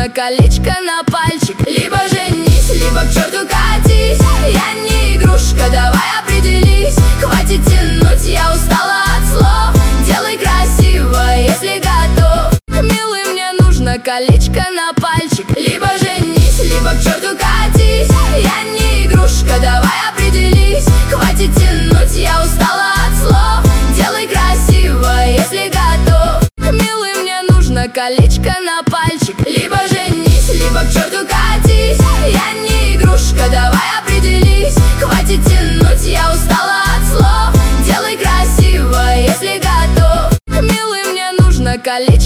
нужно колечко на пальчик. Либо женись, либо к черту катись. Я не игрушка, давай определись. Хватит тянуть, я устала от слов. Делай красиво, если готов. Милый, мне нужно колечко на пальчик. Либо женись, либо к черту катись. Я не игрушка, давай определись. Хватит тянуть, я устала от слов. Делай красиво, если готов. Милый, мне нужно колечко на пальчик. Либо женись, либо к черту катись. Я не игрушка, давай определись. Хватит тянуть, я устала от слов. Делай красиво, если готов. Милый, мне нужно колечко